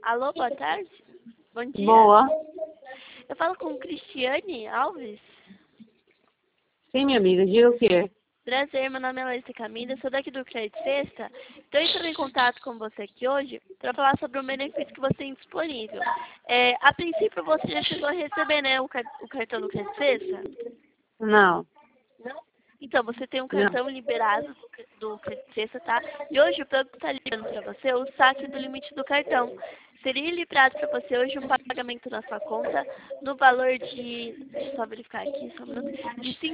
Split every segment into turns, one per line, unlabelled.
Alô, boa tarde. Bom dia.
Boa.
Eu falo com Cristiane Alves.
Sim, minha amiga, diga o quê?
Prazer, meu nome é Larissa Camila, sou daqui do Crédito Sexta. Estou entrando em contato com você aqui hoje para falar sobre um benefício que você tem disponível. A princípio, você já chegou a receber, né, o cartão do Crédito Sexta?
Não,
Não? Então, você tem um
não.
cartão liberado do Crédito Sexta, tá? E hoje o banco está liberando para você o saque do limite do cartão. Seria liberado para você hoje um pagamento na sua conta no valor de, deixa eu só verificar aqui, só um minuto, de R$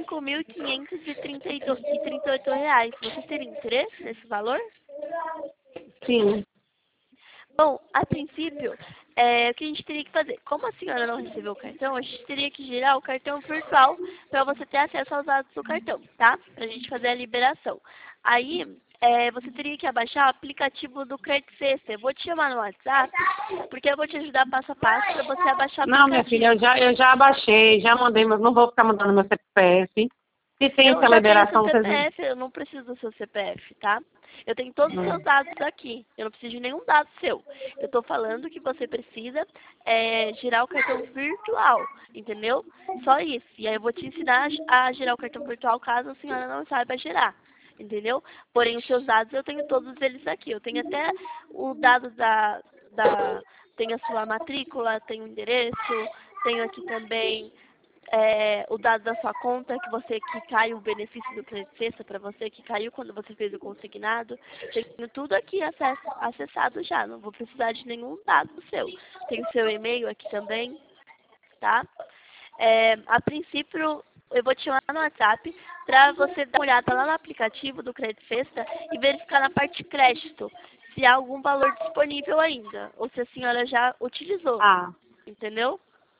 5.538. Você teria interesse nesse valor?
Sim.
Bom, a princípio, o que a gente teria que fazer? Como a senhora não recebeu o cartão, a gente teria que girar o cartão virtual para você ter acesso aos dados do cartão, tá? Para a gente fazer a liberação. Aí, você teria que abaixar o aplicativo do Crédito Sexta. Eu vou te chamar no WhatsApp, porque eu vou te ajudar passo a passo para você abaixar o
Não, minha filha,
aplicativo.
eu já abaixei, já mandei, mas não vou ficar mandando meu CPF. Se tem
Eu
essa
já tenho seu
liberação, vocês...
CPF, eu não preciso do seu CPF, tá? Eu tenho todos os seus dados aqui. Eu não preciso de nenhum dado seu. Eu tô falando que você precisa girar o cartão virtual, entendeu? Só isso. E aí eu vou te ensinar a girar o cartão virtual caso a senhora não saiba girar, entendeu? Porém, os seus dados eu tenho todos eles aqui. Eu tenho até o dado tenho a sua matrícula, tenho o endereço, tenho aqui também o dado da sua conta, que caiu o benefício do Crédito Sexta para você, que caiu quando você fez o consignado. Tenho tudo aqui acessado já, não vou precisar de nenhum dado seu. Tenho seu e-mail aqui também, tá? A princípio, eu vou te chamar no WhatsApp para você dar uma olhada lá no aplicativo do Crédito Sexta e verificar na parte de crédito se há algum valor disponível ainda, ou se a senhora já utilizou,
Ah,
entendeu?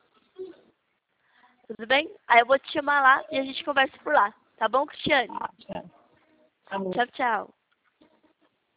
Tudo bem? Aí eu vou te chamar lá e a gente conversa por lá. Tá bom, Cristiane?
tchau. Tá bom.
Tchau, tchau.